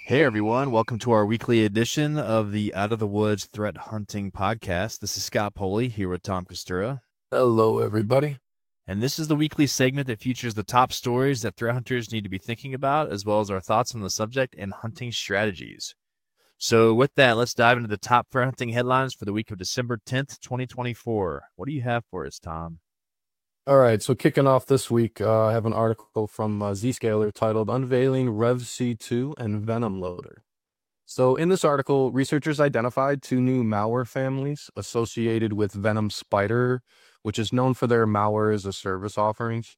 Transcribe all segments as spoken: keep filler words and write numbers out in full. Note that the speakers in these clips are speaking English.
Hey everyone, welcome to our weekly edition of the Out of the Woods Threat Hunting Podcast. This is Scott Poley here with Tom Costura. Hello, everybody. And this is the weekly segment that features the top stories that threat hunters need to be thinking about, as well as our thoughts on the subject and hunting strategies. So with that, let's dive into the top threat hunting headlines for the week of December tenth, twenty twenty-four. What do you have for us, Tom? All right, so kicking off this week, uh, I have an article from uh, Zscaler titled Unveiling Rev C two and Venom Loader. So in this article, researchers identified two new malware families associated with Venom Spider, which is known for their malware as a service offerings.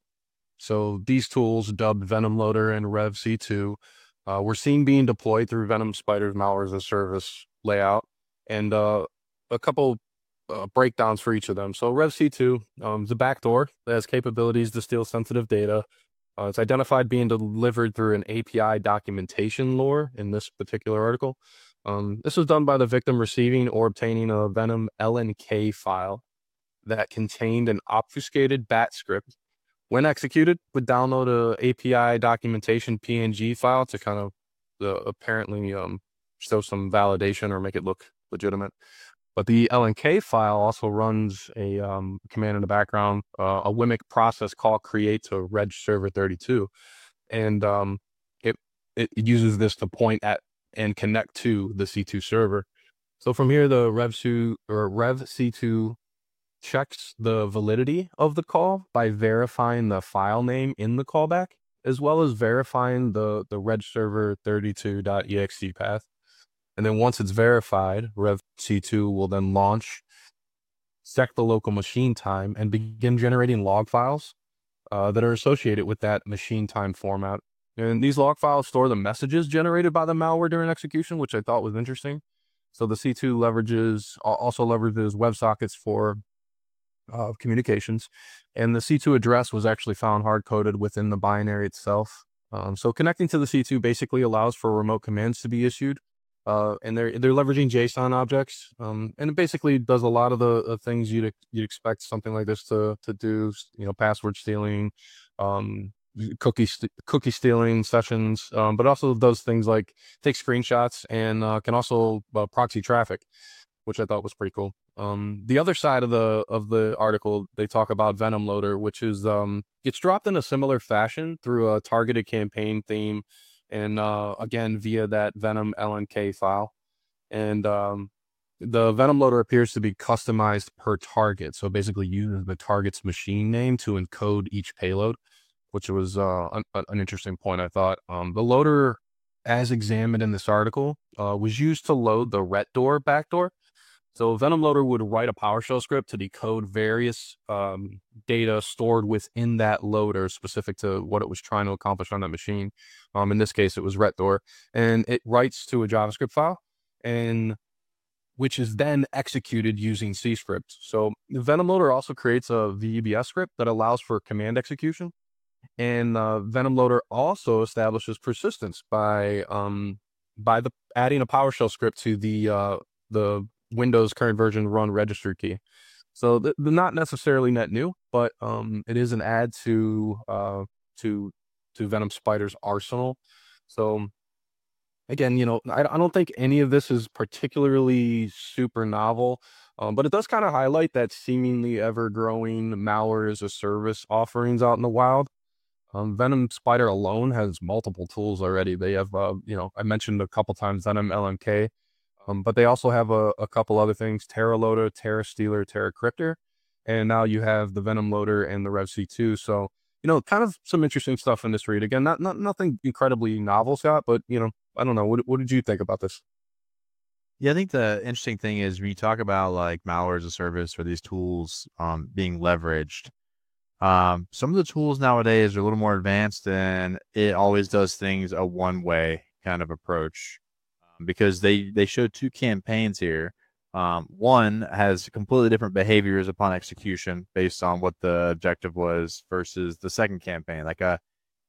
So these tools, dubbed Venom Loader and Rev C two, uh, were seen being deployed through Venom Spider's malware as a service layout, and uh, a couple uh, breakdowns for each of them. So Rev C two um, is a backdoor that has capabilities to steal sensitive data. Uh, it's identified being delivered through an A P I documentation lore in this particular article. Um, this was done by the victim receiving or obtaining a Venom L N K file that contained an obfuscated bat script. When executed, would download a A P I documentation P N G file to kind of uh, apparently um, show some validation or make it look legitimate. But the L N K file also runs a um, command in the background, uh, a Wimic process call create to reg server thirty-two. And um, it, it it uses this to point at and connect to the C two server. So from here, the Rev C two or Rev C two checks the validity of the call by verifying the file name in the callback, as well as verifying the, the reg server thirty-two dot E X E path. And then once it's verified, Rev C two will then launch, check the local machine time, and begin generating log files uh, that are associated with that machine time format. And these log files store the messages generated by the malware during execution, which I thought was interesting. So the C two leverages also leverages WebSockets for uh, communications, and the C two address was actually found hard-coded within the binary itself. Um, so connecting to the C two basically allows for remote commands to be issued. Uh, and they're they're leveraging JSON objects, um, and it basically does a lot of the uh, things you'd you'd expect something like this to to do. You know, password stealing, um, cookie st- cookie stealing sessions, um, but also does things like take screenshots and uh, can also uh, proxy traffic, which I thought was pretty cool. Um, the other side of the of the article, they talk about Venom Loader, which is um, it's dropped in a similar fashion through a targeted campaign theme. And uh, again, via that Venom L N K file. And um, the Venom Loader appears to be customized per target. So basically uses the target's machine name to encode each payload, which was uh, an, an interesting point, I thought. Um, the loader, as examined in this article, uh, was used to load the RetDoor backdoor. So Venom Loader would write a PowerShell script to decode various um, data stored within that loader specific to what it was trying to accomplish on that machine. Um, in this case, it was RetDoor, and it writes to a JavaScript file, and which is then executed using C script. So Venom Loader also creates a V E B S script that allows for command execution, and uh, Venom Loader also establishes persistence by um, by the adding a PowerShell script to the uh, the Windows current version run register key. So the, the not necessarily net new, but um, it is an add to uh, to to Venom Spider's arsenal. So again, you know, I, I don't think any of this is particularly super novel, um, but it does kind of highlight that seemingly ever-growing malware as a service offerings out in the wild. Um, Venom Spider alone has multiple tools already. They have, uh, you know, I mentioned a couple times Venom L N K. Um, but they also have a, a couple other things: Terra Loader, Terra Stealer, Terra Cryptor, and now you have the Venom Loader and the Rev C two. So, you know, kind of some interesting stuff in this read. Again, not not nothing incredibly novel, Scott, but you know, I don't know. What what did you think about this? Yeah, I think the interesting thing is when you talk about like malware as a service or these tools um, being leveraged, Um, some of the tools nowadays are a little more advanced and it always does things a one way kind of approach um, because they, they show two campaigns here. Um, one has completely different behaviors upon execution based on what the objective was versus the second campaign, like a,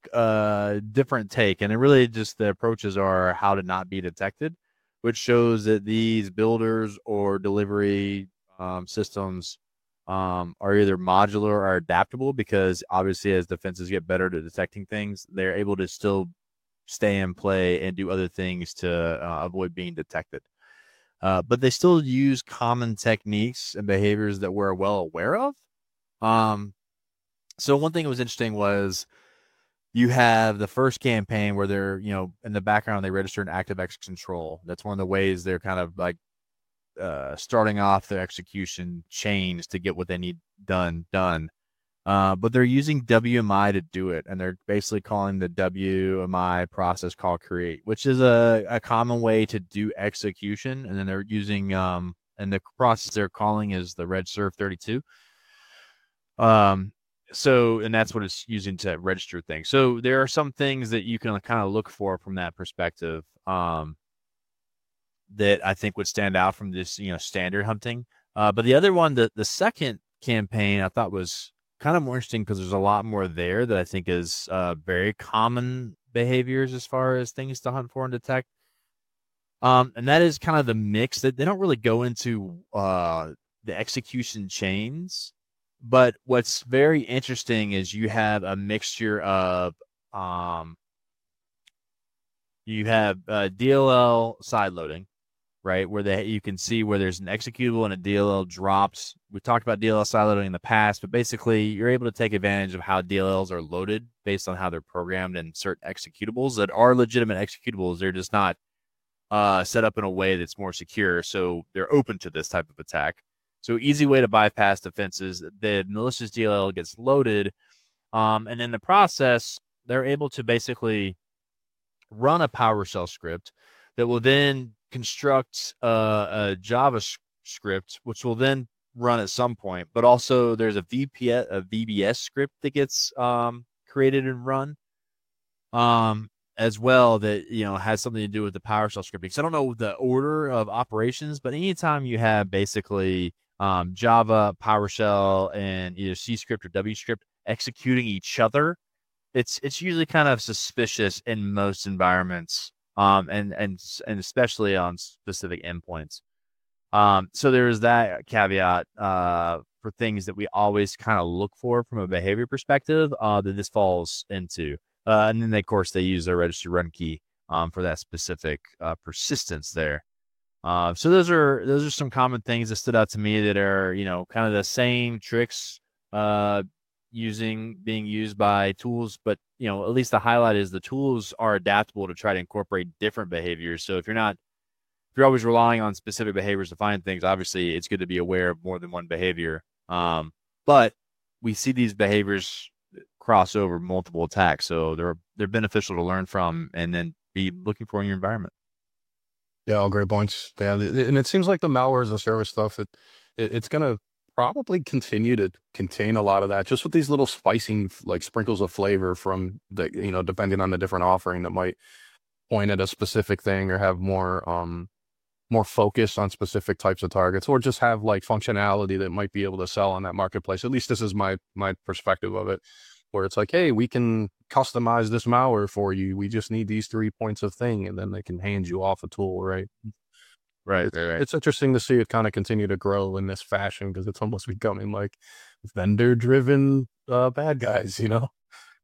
a different take. And it really just the approaches are how to not be detected, which shows that these builders or delivery um, systems um, are either modular or adaptable because obviously as defenses get better at detecting things, they're able to still stay in play and do other things to uh, avoid being detected. Uh, but they still use common techniques and behaviors that we're well aware of. Um, so one thing that was interesting was you have the first campaign where they're, you know, in the background, they register an ActiveX control. That's one of the ways they're kind of like uh, starting off their execution chains to get what they need done, done. Uh, but they're using W M I to do it. And they're basically calling the W M I process call create, which is a, a common way to do execution. And then they're using, um, and the process they're calling is the RegServe thirty-two. Um, so, and that's what it's using to register things. So there are some things that you can kind of look for from that perspective, um, that I think would stand out from this, you know, standard hunting. Uh, but the other one, the, the second campaign I thought was kind of more interesting because there's a lot more there that I think is uh, very common behaviors as far as things to hunt for and detect. Um, and that is kind of the mix that they don't really go into uh, the execution chains. But what's very interesting is you have a mixture of, um, you have uh, D L L side loading, right? Where they, you can see where there's an executable and a D L L drops. We talked about D L L side loading in the past, but basically you're able to take advantage of how D L Ls are loaded based on how they're programmed in certain executables that are legitimate executables. They're just not uh, set up in a way that's more secure. So they're open to this type of attack. So easy way to bypass defenses. The malicious D L L gets loaded. Um, and in the process, they're able to basically run a PowerShell script that will then construct uh, a JavaScript, which will then run at some point. But also there's a V P S, a V B S script that gets um, created and run. Um, as well that, you know, has something to do with the PowerShell scripting. So I don't know the order of operations, but anytime you have basically um, Java, PowerShell, and either C script or W script executing each other, it's it's usually kind of suspicious in most environments, um, and and and especially on specific endpoints. Um, so there's that caveat uh, for things that we always kind of look for from a behavior perspective uh, that this falls into. Uh, and then, they, of course, they use their register run key um, for that specific uh, persistence there. Uh, so those are those are some common things that stood out to me that are, you know, kind of the same tricks uh, using being used by tools. But, you know, at least the highlight is the tools are adaptable to try to incorporate different behaviors. So if you're not if you're always relying on specific behaviors to find things, obviously it's good to be aware of more than one behavior. Um, but we see these behaviors cross over multiple attacks, so they're they're beneficial to learn from and then be looking for in your environment. Yeah, all great points. Yeah, and it seems like the malware as a service stuff, it, it it's gonna probably continue to contain a lot of that, just with these little spicing like sprinkles of flavor from the, you know, depending on the different offering that might point at a specific thing or have more um more focus on specific types of targets, or just have like functionality that might be able to sell on that marketplace. At least this is my my perspective of it, where it's like, hey, we can customize this malware for you. We just need these three points of thing, and then they can hand you off a tool, right? Right, It's, right, right. it's interesting to see it kind of continue to grow in this fashion because it's almost becoming like vendor-driven uh, bad guys, you know?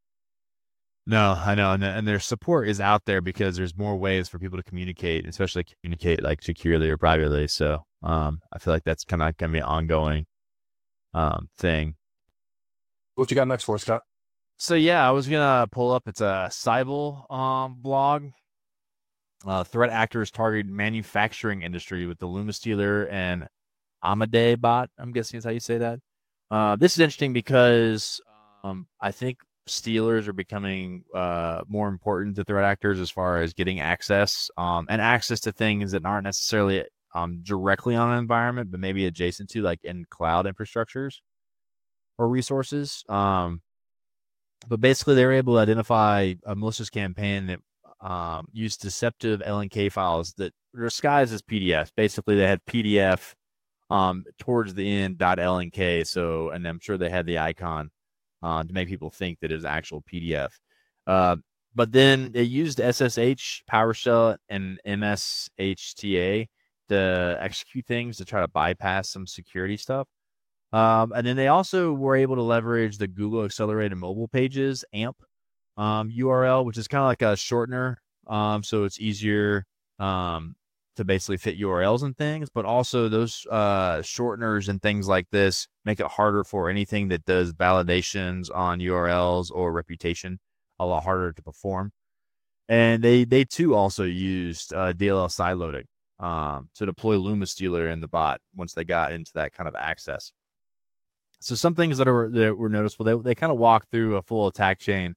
No, I know, and, and their support is out there because there's more ways for people to communicate, especially communicate like securely or privately. So um, I feel like that's kind of going to be an ongoing um, thing. What you got next for us, Scott? So yeah, I was gonna pull up. It's a Cybele um, blog. Uh, threat actors target manufacturing industry with the Luma Stealer and Amadei bot. I'm guessing is how you say that. Uh, this is interesting because um, I think Stealers are becoming uh, more important to threat actors as far as getting access um, and access to things that aren't necessarily um, directly on an environment, but maybe adjacent to, like in cloud infrastructures or resources. Um, but basically, they were able to identify a malicious campaign that um, used deceptive L N K files that were disguised as P D F. Basically, they had P D F um, towards the end .lnk. So, and I'm sure they had the icon uh, to make people think that it was actual P D F. Uh, but then they used S S H, PowerShell, and M S H T A to execute things to try to bypass some security stuff. Um, and then they also were able to leverage the Google Accelerated Mobile Pages, A M P, um, U R L, which is kind of like a shortener. Um, so it's easier um, to basically fit U R Ls and things, but also those uh, shorteners and things like this make it harder for anything that does validations on U R Ls or reputation, a lot harder to perform. And they they too also used uh, D L L sideloading um, to deploy Luma Stealer in the bot once they got into that kind of access. So some things that are that were noticeable, they they kind of walk through a full attack chain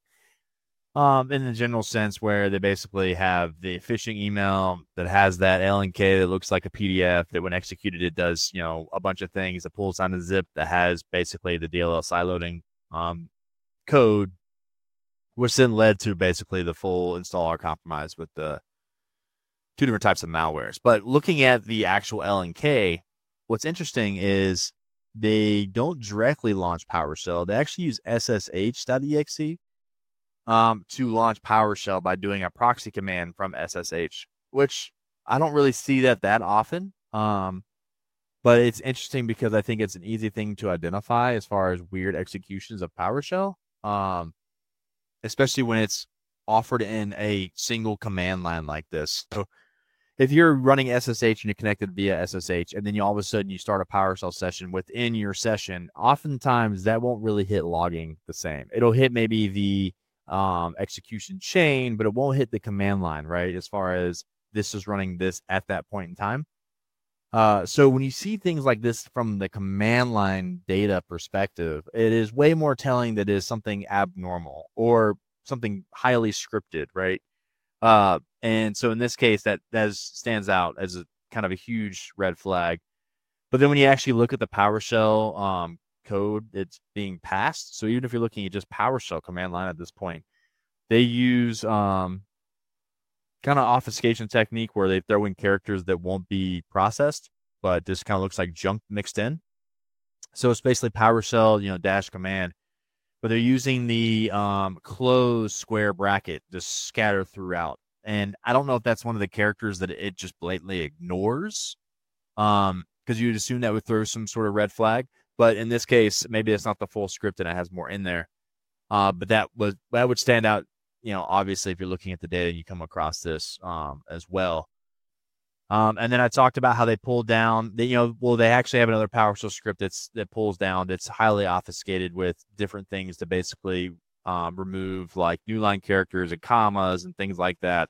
um, in the general sense, where they basically have the phishing email that has that L N K that looks like a P D F that when executed, it does, you know, a bunch of things. It pulls down a zip that has basically the D L L sideloading um, code, which then led to basically the full installer compromise with the two different types of malwares. But looking at the actual L N K, what's interesting is they don't directly launch PowerShell. They actually use S S H dot E X E um, to launch PowerShell by doing a proxy command from S S H, which I don't really see that that often. Um, but it's interesting because I think it's an easy thing to identify as far as weird executions of PowerShell, um, especially when it's offered in a single command line like this. So if you're running S S H and you're connected via S S H, and then you all of a sudden you start a PowerShell session within your session, oftentimes that won't really hit logging the same. It'll hit maybe the um, execution chain, but it won't hit the command line, right? As far as this is running this at that point in time. Uh, so when you see things like this from the command line data perspective, it is way more telling that it is something abnormal or something highly scripted, right? Uh, and so in this case, that that stands out as a kind of a huge red flag. But then when you actually look at the PowerShell um, code that's being passed, so even if you're looking at just PowerShell command line at this point, they use um, kind of obfuscation technique where they throw in characters that won't be processed, but this kind of looks like junk mixed in. So it's basically PowerShell, you know, dash command, but they're using the um, closed square bracket to scatter throughout. And I don't know if that's one of the characters that it just blatantly ignores, um, because you'd assume that would throw some sort of red flag. But in this case, maybe it's not the full script and it has more in there. Uh, but that was that would stand out, you know, obviously if you're looking at the data, you come across this um, as well. Um, and then I talked about how they pulled down, they, you know, well, they actually have another PowerShell script that's that pulls down that's highly obfuscated with different things to basically um, remove like new line characters and commas and things like that.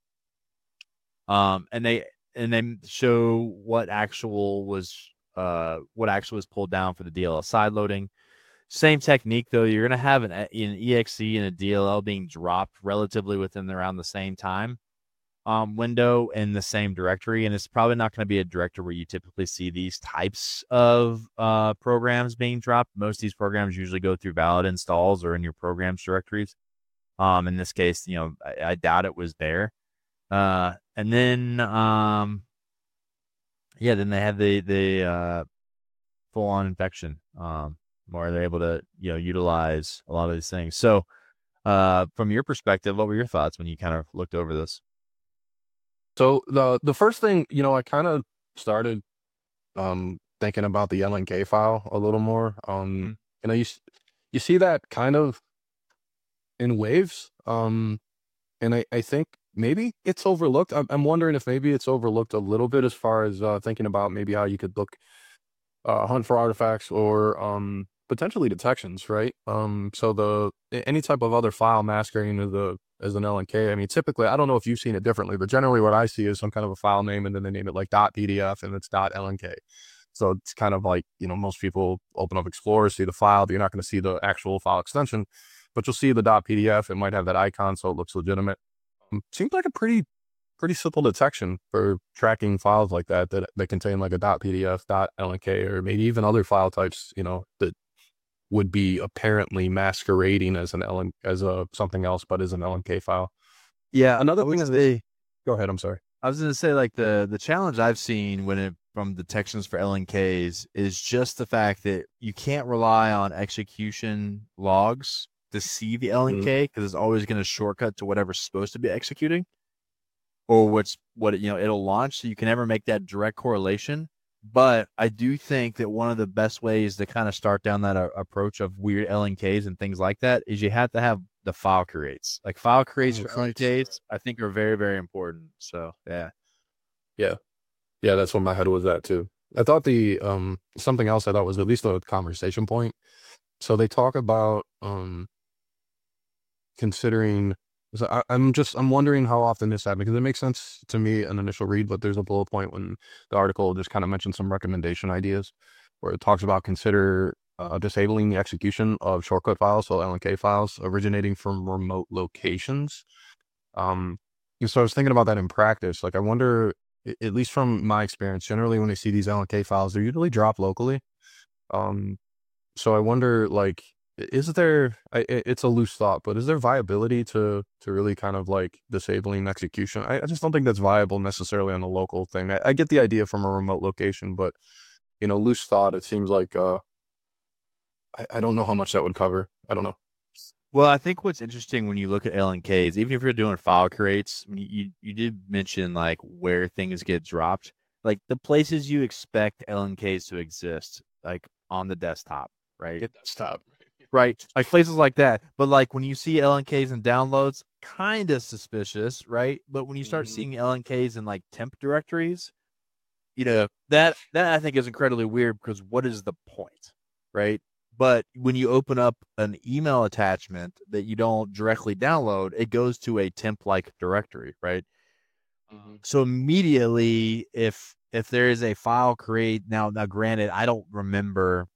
Um, and they and they show what actual was uh, what actually was pulled down for the D L L sideloading. Same technique though. You're gonna have an, an E X E and a D L L being dropped relatively within around the same time. Um, window in the same directory, and it's probably not going to be a directory where you typically see these types of uh, programs being dropped. Most of these programs usually go through valid installs or in your programs directories. Um, in this case, you know, I, I doubt it was there. Uh, and then, um, yeah, then they had the the uh, full on infection, um, where they're able to you know utilize a lot of these things. So, uh, from your perspective, what were your thoughts when you kind of looked over this? So the the first thing, you know, I kind of started um thinking about the L N K file a little more. Um, Mm-hmm. you know, you you see that kind of in waves. Um, and I I think maybe it's overlooked. I'm I'm wondering if maybe it's overlooked a little bit as far as uh, thinking about maybe how you could look uh, hunt for artifacts or um potentially detections, right? Um, so the any type of other file masquerading as a as an L N K. I mean, typically, I don't know if you've seen it differently, but generally, what I see is some kind of a file name, and then they name it like .pdf, and it's .lnk. So it's kind of like, you know, most people open up Explorer, see the file, but you're not going to see the actual file extension, but you'll see the .pdf. It might have that icon, so it looks legitimate. Um, seems like a pretty pretty simple detection for tracking files like that that, that contain like a .pdf, .lnk, or maybe even other file types, you know, that would be apparently masquerading as an L N as a something else, but as an L N K file. Yeah, Another I would thing is say, go ahead. I'm sorry. I was going to say, like the the challenge I've seen when it from detections for L N Ks is just the fact that you can't rely on execution logs to see the L N K because it's always going to shortcut to whatever's supposed to be executing or what's what it, you know it'll launch. So you can never make that direct correlation. But I do think that one of the best ways to kind of start down that uh, approach of weird L N Ks and things like that is you have to have the file creates. Like file creates Oh, for right. L N Ks, I think are very, very important. So yeah. Yeah. Yeah, that's what my head was at too. I thought the um something else I thought was at least a conversation point. So they talk about um considering so I, I'm just I'm wondering how often this happens because it makes sense to me an initial read, but there's a bullet point when the article just kind of mentions some recommendation ideas where it talks about consider uh, disabling the execution of shortcut files, so L N K files originating from remote locations. Um, and so I was thinking about that in practice. Like I wonder, a- at least from my experience, generally when I see these L N K files, they're usually dropped locally. Um, so I wonder, like, i- is there? I, i- it's a loose thought, but is there viability to to really kind of like disabling execution? I, I just don't think that's viable necessarily on a local thing. I, I get the idea from a remote location, but you know, loose thought. It seems like uh, I, I don't know how much that would cover. I don't know. Well, I think what's interesting when you look at L N Ks, even if you're doing file creates, I mean, you you did mention like where things get dropped, like the places you expect L N Ks to exist, like on the desktop, right? Get that stop. Right, like places like that. But like when you see L N Ks and downloads, kind of suspicious, right? But when you start Mhm. seeing L N Ks in like temp directories, you know, that that I think is incredibly weird because what is the point, right? But when you open up an email attachment that you don't directly download, it goes to a temp-like directory, right? Mhm. So immediately, if if there is a file create now, now granted, I don't remember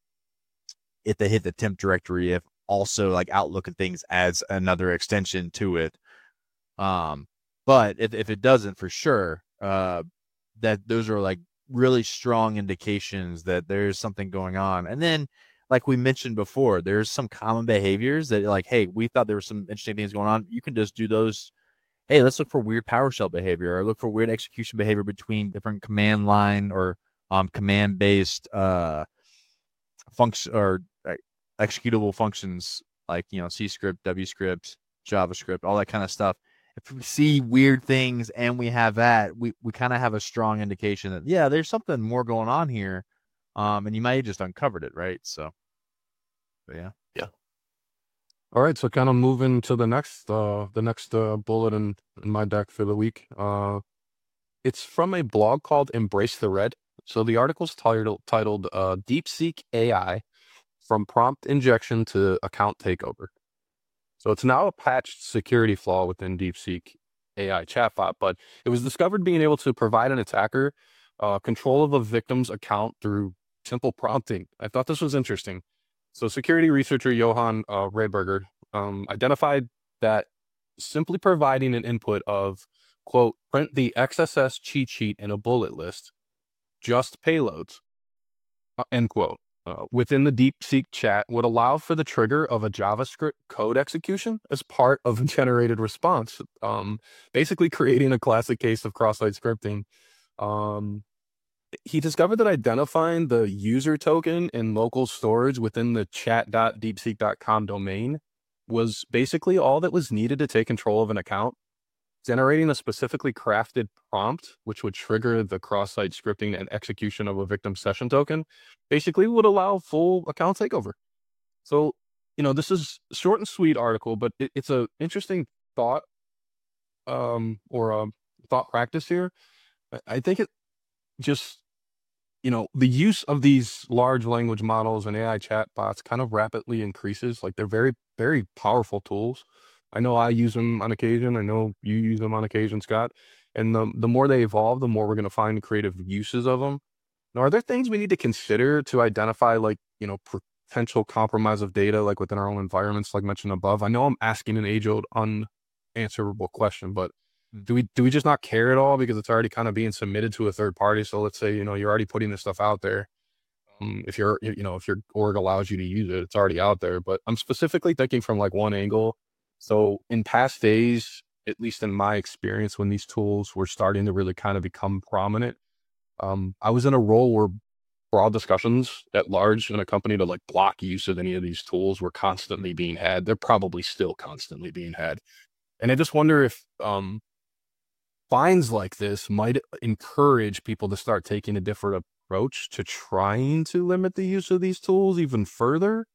if they hit the temp directory, if also like Outlook and things adds another extension to it. Um, but if if it doesn't, for sure, uh, that those are like really strong indications that there's something going on. And then, like we mentioned before, there's some common behaviors that like, hey, we thought there were some interesting things going on. You can just do those. Hey, let's look for weird PowerShell behavior or look for weird execution behavior between different command line or um, command based uh, function or uh, executable functions like you know C script, W script, JavaScript, all that kind of stuff. If we see weird things and we have that, we, we kind of have a strong indication that yeah, there's something more going on here. Um, and you might have just uncovered it, right? So, but yeah. Yeah. All right, so kind of moving to the next uh the next uh, bullet in, in my deck for the week. Uh it's from a blog called Embrace the Red. So the article's titled titled uh DeepSeek A I from prompt injection to account takeover. So it's now a patched security flaw within DeepSeek A I chatbot, but it was discovered being able to provide an attacker uh, control of a victim's account through simple prompting. I thought this was interesting. So security researcher Johan uh, Rayberger um, identified that simply providing an input of, quote, print the X S S cheat sheet in a bullet list, just payloads, uh, end quote, uh, within the DeepSeek chat would allow for the trigger of a JavaScript code execution as part of a generated response, um, basically creating a classic case of cross-site scripting. Um, he discovered that identifying the user token in local storage within the chat dot deepseek dot com domain was basically all that was needed to take control of an account. Generating a specifically crafted prompt, which would trigger the cross-site scripting and execution of a victim session token, basically would allow full account takeover. So, you know, this is a short and sweet article, but it, it's a interesting thought um, or a thought practice here. I, I think it just, you know, the use of these large language models and A I chatbots kind of rapidly increases. Like they're very, very powerful tools. I know I use them on occasion. I know you use them on occasion, Scott. And the the more they evolve, the more we're going to find creative uses of them. Now, are there things we need to consider to identify, like, you know, potential compromise of data, like within our own environments, like mentioned above? I know I'm asking an age-old, unanswerable question, but do we do we just not care at all because it's already kind of being submitted to a third party? So let's say, you know, you're already putting this stuff out there. Um, if you're, you know, if your org allows you to use it, it's already out there. But I'm specifically thinking from like one angle. So in past days, at least in my experience, when these tools were starting to really kind of become prominent, um, I was in a role where broad discussions at large in a company to like block use of any of these tools were constantly being had. They're probably still constantly being had. And I just wonder if um, fines like this might encourage people to start taking a different approach to trying to limit the use of these tools even further.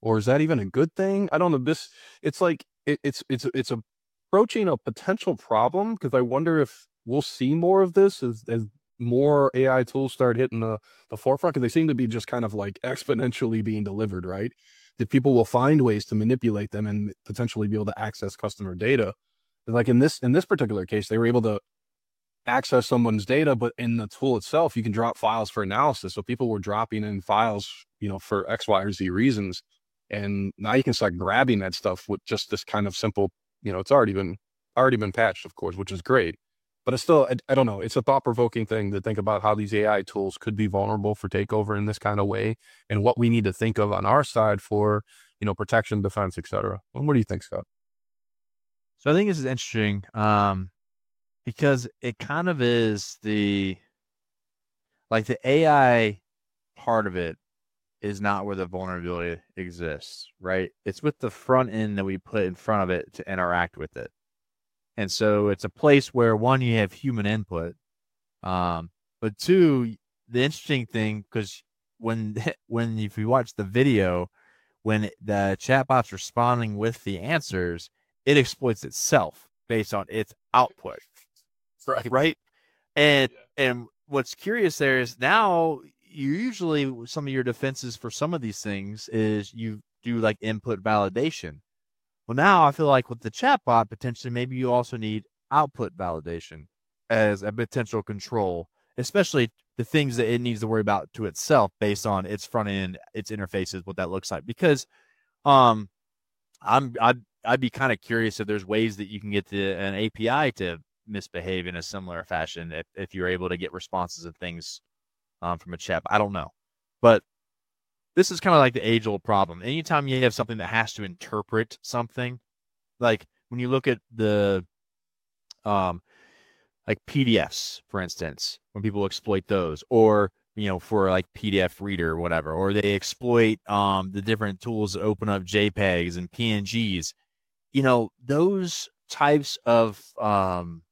or is that even a good thing? I don't know. This it's like it, it's it's it's approaching a potential problem because I wonder if we'll see more of this as as more A I tools start hitting the the forefront because they seem to be just kind of like exponentially being delivered, right? That people will find ways to manipulate them and potentially be able to access customer data. Like in this in this particular case, they were able to access someone's data, but in the tool itself, you can drop files for analysis. So people were dropping in files, you know, for X, Y, or Z reasons. And now you can start grabbing that stuff with just this kind of simple, you know, it's already been already been patched, of course, which is great. But it's still, I, I don't know, it's a thought provoking thing to think about how these A I tools could be vulnerable for takeover in this kind of way and what we need to think of on our side for, you know, protection, defense, et cetera. What do you think, Scott? So I think this is interesting um, because it kind of is the like the A I part of it is not where the vulnerability exists, right? It's with the front end that we put in front of it to interact with it. And so it's a place where one, you have human input. Um, but two, the interesting thing, because when when if you watch the video, when the chatbot's responding with the answers, it exploits itself based on its output. Right. Right. And yeah. and what's curious there is now you usually some of your defenses for some of these things is you do like input validation. Well, now I feel like with the chatbot, potentially maybe you also need output validation as a potential control, especially the things that it needs to worry about to itself based on its front end, its interfaces, what that looks like. Because um, I'm I'd I'd be kind of curious if there's ways that you can get the an A P I to misbehave in a similar fashion if, if you're able to get responses and things um, from a chat. I don't know, but this is kind of like the age old problem. Anytime you have something that has to interpret something, like when you look at the um, like P D Fs, for instance, when people exploit those, or you know, for like P D F reader or whatever, or they exploit um, the different tools that open up JPEGs and P N Gs. You know, those types of um,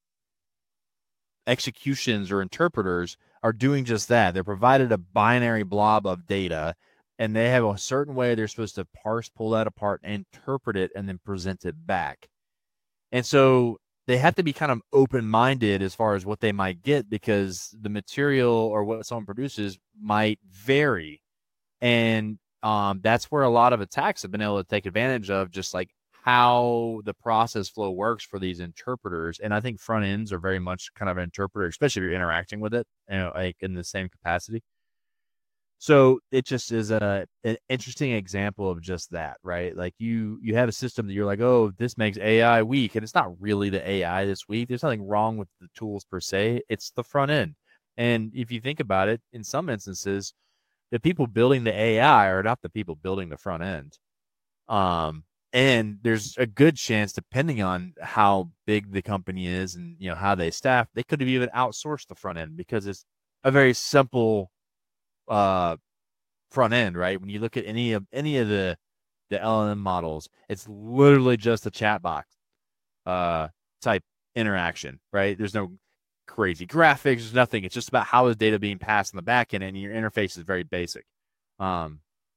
executions or interpreters are doing just that. They're provided a binary blob of data, and they have a certain way they're supposed to parse, pull that apart, interpret it, and then present it back. And so they have to be kind of open-minded as far as what they might get because the material or what someone produces might vary. And um, that's where a lot of attacks have been able to take advantage of, just like how the process flow works for these interpreters. And I think front ends are very much kind of an interpreter, especially if you're interacting with it, you know, like in the same capacity. So it just is a an interesting example of just that, right? Like you you have a system that you're like, oh, this makes A I weak, and it's not really the A I that's weak. There's nothing wrong with the tools per se. It's the front end. And if you think about it, in some instances, the people building the A I are not the people building the front end. Um, and there's a good chance, depending on how big the company is and you know how they staff, they could have even outsourced the front end because it's a very simple uh front end, right? When you look at any of any of the the L L M models, it's literally just a chat box uh type interaction, right? There's no crazy graphics, there's nothing. It's just about how is data being passed in the back end, and your interface is very basic. Um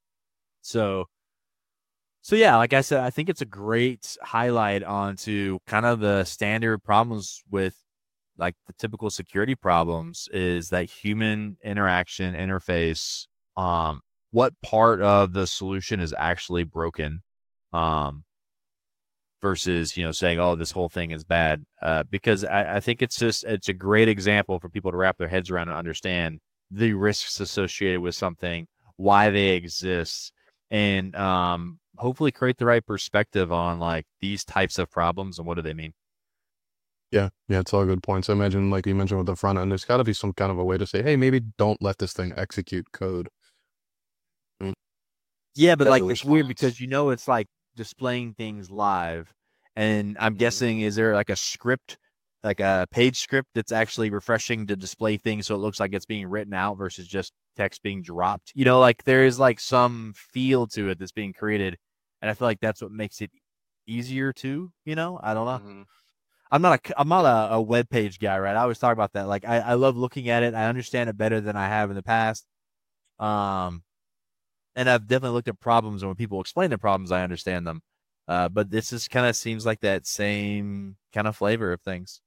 so so yeah, like I said, I think it's a great highlight onto kind of the standard problems with like the typical security problems is that human interaction interface. Um, what part of the solution is actually broken? Um, versus you know saying, "Oh, this whole thing is bad," uh, because I, I think it's just it's a great example for people to wrap their heads around and understand the risks associated with something, why they exist, and um, hopefully create the right perspective on like these types of problems and what do they mean. Yeah, yeah, it's all good points. I imagine, like you mentioned with the front end, there's got to be some kind of a way to say, hey, maybe don't let this thing execute code. Mm. Yeah, but As like a it's weird response. because you know it's like displaying things live, and I'm Mhm. guessing is there like a script, like a page script that's actually refreshing to display things so it looks like it's being written out versus just text being dropped. You know, like there is like some feel to it that's being created, and I feel like that's what makes it easier to. You know, I don't know. Mhm. I'm not a I'm not a, a web page guy, right? I always talk about that. Like I, I love looking at it. I understand it better than I have in the past. Um, and I've definitely looked at problems, and when people explain the problems, I understand them. Uh, but this is kind of seems like that same kind of flavor of things.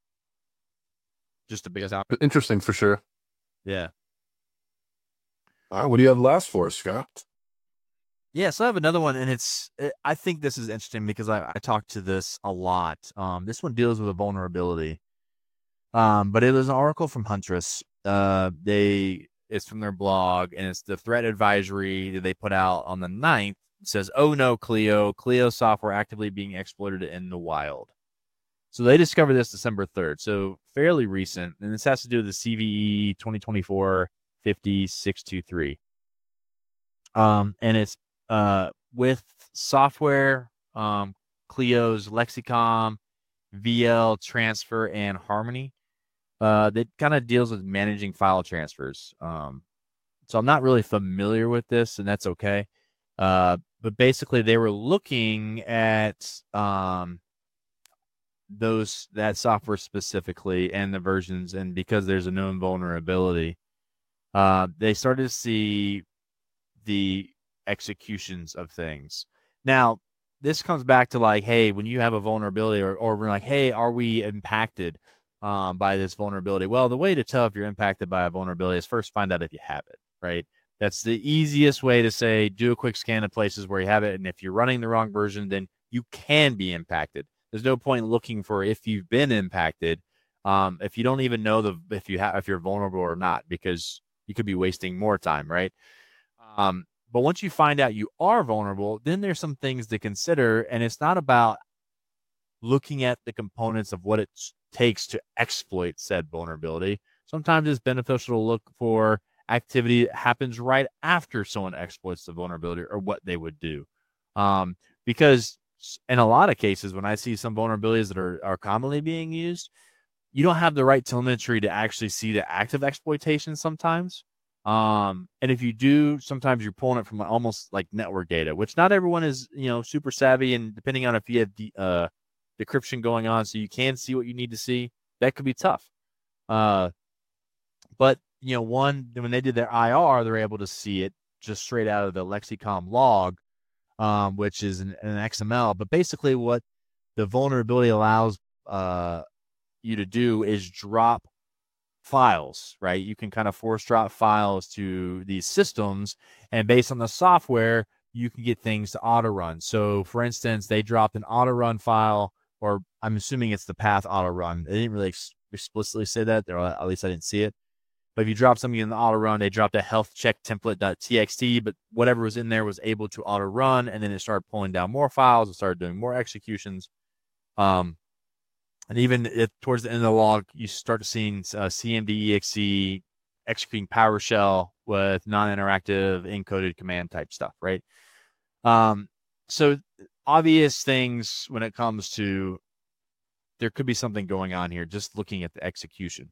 Just a big out. Interesting for sure. Yeah. All right, what do you have last for us, Scott? Yeah, so I have another one, and it's eh, I think this is interesting because I, I talk to this a lot. Um, this one deals with a vulnerability. Um, but it was an article from Huntress. Uh, they it's from their blog, and it's the threat advisory that they put out on the ninth. It says, "Oh no, Clio! Clio software actively being exploited in the wild." So they discovered this December third, so fairly recent, and this has to do with the C V E twenty twenty-four fifty six twenty-three. Um, and it's uh with software, um, Clio's Lexicom, V L Transfer, and Harmony. Uh, that kind of deals with managing file transfers. Um, so I'm not really familiar with this, and that's okay. Uh, but basically, they were looking at um, those that software specifically and the versions, and because there's a known vulnerability, uh, they started to see the executions of things. Now, this comes back to like, hey, when you have a vulnerability, or or we're like, hey, are we impacted um, by this vulnerability? Well, the way to tell if you're impacted by a vulnerability is first find out if you have it, right? That's the easiest way to say, do a quick scan of places where you have it. And if you're running the wrong version, then you can be impacted. There's no point looking for if you've been impacted. Um, if you don't even know the, if you have, if you're vulnerable or not, because you could be wasting more time, right? Um, but once you find out you are vulnerable, then there's some things to consider. And it's not about looking at the components of what it takes to exploit said vulnerability. Sometimes it's beneficial to look for activity that happens right after someone exploits the vulnerability or what they would do. Um, because in a lot of cases, when I see some vulnerabilities that are, are commonly being used, you don't have the right telemetry to actually see the active exploitation sometimes. Um, and if you do, sometimes you're pulling it from almost like network data, which not everyone is, you know, super savvy. And depending on if you have the, uh, decryption going on, so you can see what you need to see, that could be tough. Uh, but, you know, one, when they did their I R, they're able to see it just straight out of the Lexicom log, um, which is an, an X M L. But basically what the vulnerability allows uh, you to do is drop files, right? You can kind of force drop files to these systems, and based on the software, you can get things to auto run. So for instance, they dropped an auto run file, or I'm assuming it's the path auto run. They didn't really ex- explicitly say that, or at least I didn't see it. But if you drop something in the auto run, they dropped a health check template.txt, but whatever was in there was able to auto run, and then it started pulling down more files and started doing more executions. Um, and even if towards the end of the log, you start seeing uh, cmd.exe executing PowerShell with non-interactive encoded command type stuff, right? Um, so obvious things when it comes to there could be something going on here, just looking at the execution.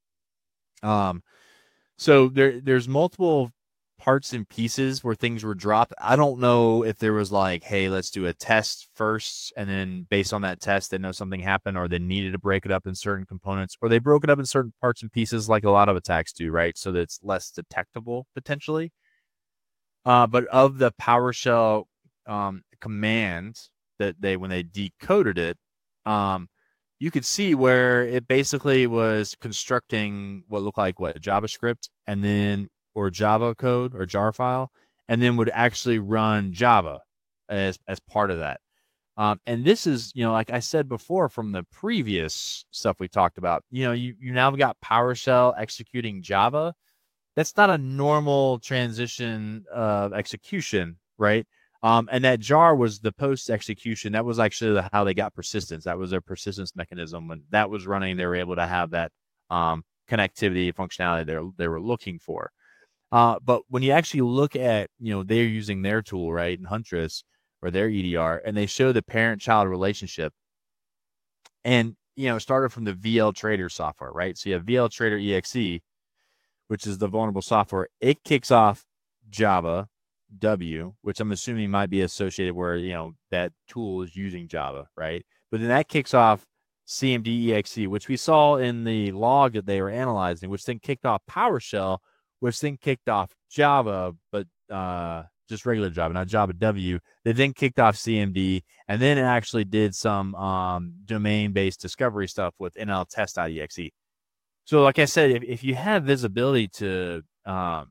Um, so there, there's multiple parts and pieces where things were dropped. I don't know if there was like, hey, let's do a test first, and then based on that test, they know something happened, or they needed to break it up in certain components, or they broke it up in certain parts and pieces, like a lot of attacks do, right? So that it's less detectable potentially. Uh, but of the PowerShell um, command that they, when they decoded it, um, you could see where it basically was constructing what looked like what JavaScript, and then or Java code or jar file, and then would actually run Java as as part of that. Um, and this is, you know, like I said before from the previous stuff we talked about, you know, you, you now have got PowerShell executing Java. That's not a normal transition of execution, right? Um, and that jar was the post execution. That was actually the, how they got persistence. That was their persistence mechanism. When that was running, they were able to have that um, connectivity functionality they they were looking for. Uh, but when you actually look at, you know, they're using their tool, right, in Huntress or their E D R, and they show the parent-child relationship, and, you know, it started from the V L Trader software, right? So you have V L Trader E X E, which is the vulnerable software. It kicks off Java W, which I'm assuming might be associated where, you know, that tool is using Java, right? But then that kicks off cmd.exe, which we saw in the log that they were analyzing, which then kicked off PowerShell, which then kicked off Java, but uh, just regular Java, not Java W. They then kicked off C M D, and then it actually did some um, domain-based discovery stuff with N L test dot E X E. So, like I said, if, if you have visibility to um,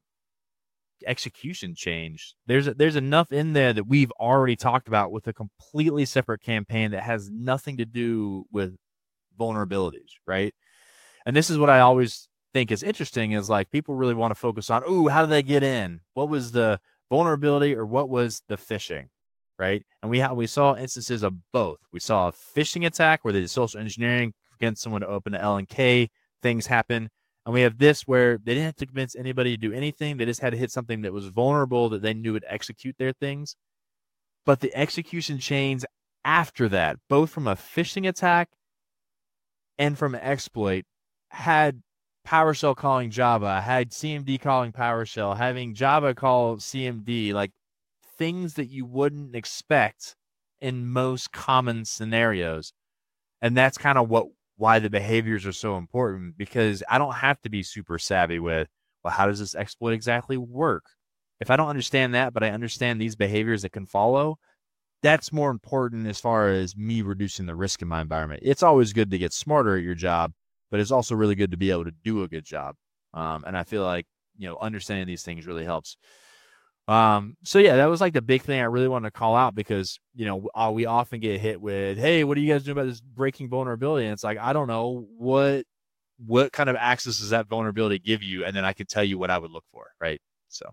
execution change, there's there's enough in there that we've already talked about with a completely separate campaign that has nothing to do with vulnerabilities, right? And this is what I always think is interesting is like people really want to focus on, ooh, how did they get in? What was the vulnerability or what was the phishing, right? And we ha- we saw instances of both. We saw a phishing attack where they did social engineering against someone to open an L N K. Things happen. And we have this where they didn't have to convince anybody to do anything. They just had to hit something that was vulnerable that they knew would execute their things. But the execution chains after that, both from a phishing attack and from an exploit, had PowerShell calling Java, had C M D calling PowerShell, having Java call C M D, like things that you wouldn't expect in most common scenarios. And that's kind of what why the behaviors are so important, because I don't have to be super savvy with, well, how does this exploit exactly work? If I don't understand that, but I understand these behaviors that can follow, that's more important as far as me reducing the risk in my environment. It's always good to get smarter at your job, but it's also really good to be able to do a good job. Um, and I feel like, you know, understanding these things really helps. Um, so yeah, that was like the big thing I really wanted to call out because, you know, uh, we often get hit with, hey, what are you guys doing about this breaking vulnerability? And it's like, I don't know what, what kind of access does that vulnerability give you? And then I can tell you what I would look for. Right. So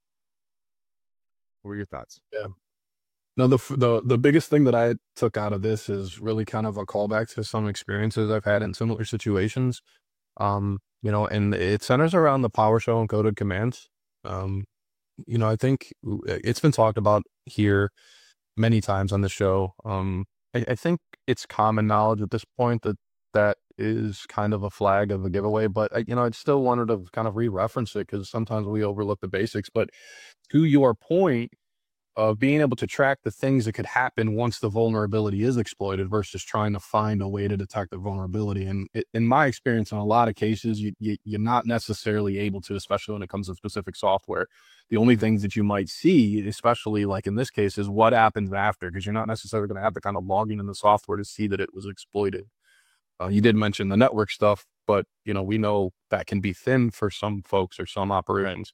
what were your thoughts? Yeah. No, the the the biggest thing that I took out of this is really kind of a callback to some experiences I've had in similar situations. Um, you know, and it centers around the PowerShell encoded commands. Um, you know, I think it's been talked about here many times on the show. Um, I, I think it's common knowledge at this point that that is kind of a flag of a giveaway, but I, you know, I'd still wanted to kind of re-reference it because sometimes we overlook the basics. But to your point of being able to track the things that could happen once the vulnerability is exploited versus trying to find a way to detect the vulnerability. And it, in my experience, in a lot of cases, you, you, you're not necessarily able to, especially when it comes to specific software. The only things that you might see, especially like in this case, is what happens after, because you're not necessarily going to have the kind of logging in the software to see that it was exploited. Uh, you did mention the network stuff, but you know, we know that can be thin for some folks or some operations.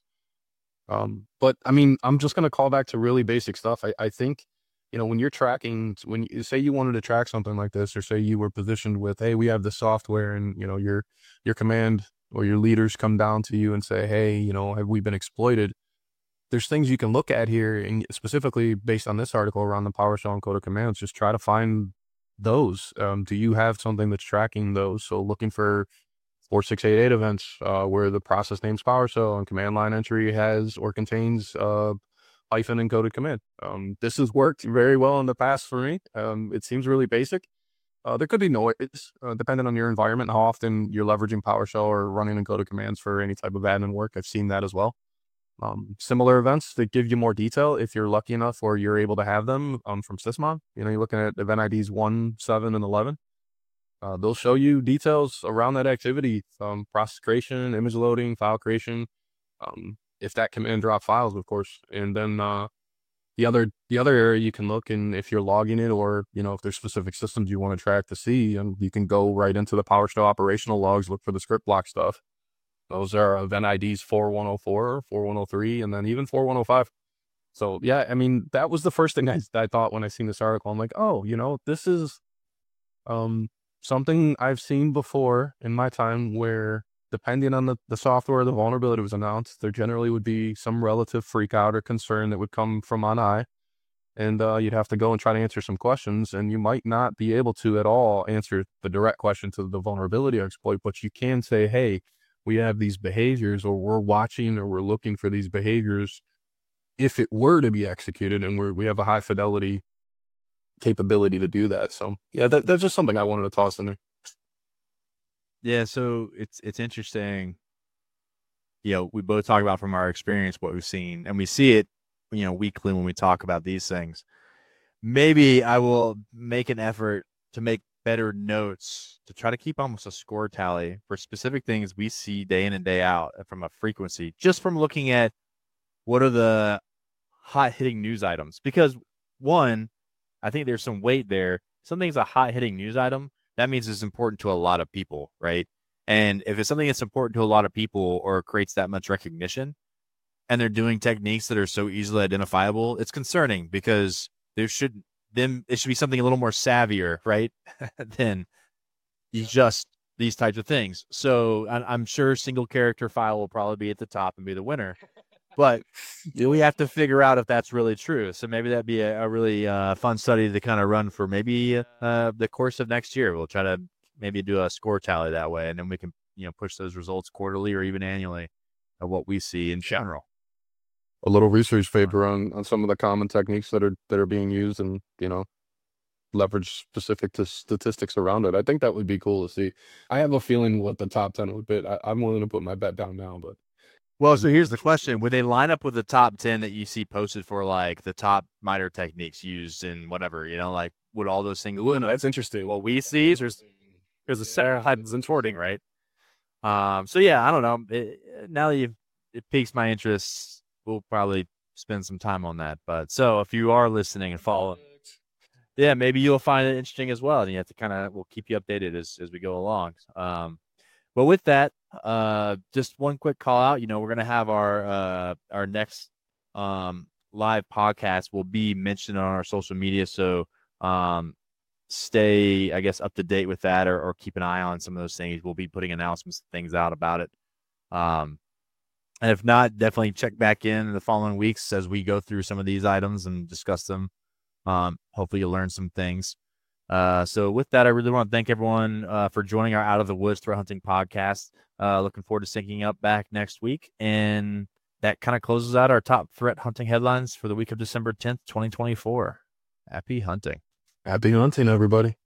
Um, but I mean, I'm just going to call back to really basic stuff. I, I think, you know, when you're tracking, when you say you wanted to track something like this, or say you were positioned with, hey, we have the software, and, you know, your, your command or your leaders come down to you and say, hey, you know, have we been exploited? There's things you can look at here, and specifically based on this article around the PowerShell encoded commands, just try to find those. Um, do you have something that's tracking those? So looking for four six eight eight events uh, where the process name's PowerShell and command line entry has or contains uh, hyphen encoded command. Um, this has worked very well in the past for me. Um, it seems really basic. Uh, there could be noise, uh, depending on your environment, how often you're leveraging PowerShell or running encoded commands for any type of admin work. I've seen that as well. Um, similar events that give you more detail if you're lucky enough or you're able to have them um, from Sysmon. You know, you're looking at event I Ds one, seven, and eleven. Uh, they'll show you details around that activity, um, process creation, image loading, file creation, um, if that command drop files, of course. And then uh, the other the other area you can look, and if you're logging it, or you know if there's specific systems you want to track to see, and you can go right into the PowerShell operational logs, look for the script block stuff. Those are event I Ds four one oh four, four one oh three, and then even four one oh five. So yeah, I mean that was the first thing I, I thought when I seen this article. I'm like, oh, you know, this is um. something I've seen before in my time where, depending on the, the software the vulnerability was announced, there generally would be some relative freak out or concern that would come from on high. And uh, you'd have to go and try to answer some questions, and you might not be able to at all answer the direct question to the vulnerability or exploit, but you can say, hey, we have these behaviors, or we're watching, or we're looking for these behaviors if it were to be executed, and we're, we have a high fidelity capability to do that. So yeah, that, that's just something I wanted to toss in there. Yeah, so it's it's interesting. You know, we both talk about from our experience what we've seen, and we see it, you know, weekly when we talk about these things. Maybe I will make an effort to make better notes to try to keep almost a score tally for specific things we see day in and day out from a frequency, just from looking at what are the hot hitting news items because one, I think there's some weight there. Something's a hot hitting news item. That means it's important to a lot of people, right? And if it's something that's important to a lot of people or creates that much recognition and they're doing techniques that are so easily identifiable, it's concerning because there should then it should be something a little more savvier, right? than just these types of things. So I'm sure single character file will probably be at the top and be the winner. But we have to figure out if that's really true. So maybe that'd be a, a really uh, fun study to kind of run for maybe uh, the course of next year. We'll try to maybe do a score tally that way, and then we can you know push those results quarterly or even annually of what we see in general. A little research paper on, on some of the common techniques that are that are being used, and you know, leverage specific to statistics around it. I think that would be cool to see. I have a feeling what the top ten would be. I, I'm willing to put my bet down now, but. Well, so here's the question. Would they line up with the top ten that you see posted for like the top miter techniques used in whatever, you know, like would all those things? Ooh, no, that's interesting. What we see, there's, there's a set of types in sorting, right? Um, so yeah, I don't know. It, now that you've, it piques my interest, we'll probably spend some time on that. But so if you are listening and following, yeah, maybe you'll find it interesting as well. And you have to kind of, we'll keep you updated as, as we go along. Um, But with that, uh, just one quick call out. You know, we're gonna have our uh, our next um, live podcast will be mentioned on our social media. So um, stay, I guess, up to date with that, or, or keep an eye on some of those things. We'll be putting announcements, things out about it. Um, and if not, definitely check back in the following weeks as we go through some of these items and discuss them. Um, hopefully, you'll learn some things. Uh, so with that, I really want to thank everyone uh, for joining our Out of the Woods Threat Hunting podcast. Uh, looking forward to syncing up back next week. And that kind of closes out our top threat hunting headlines for the week of December tenth, twenty twenty-four. Happy hunting. Happy hunting, everybody.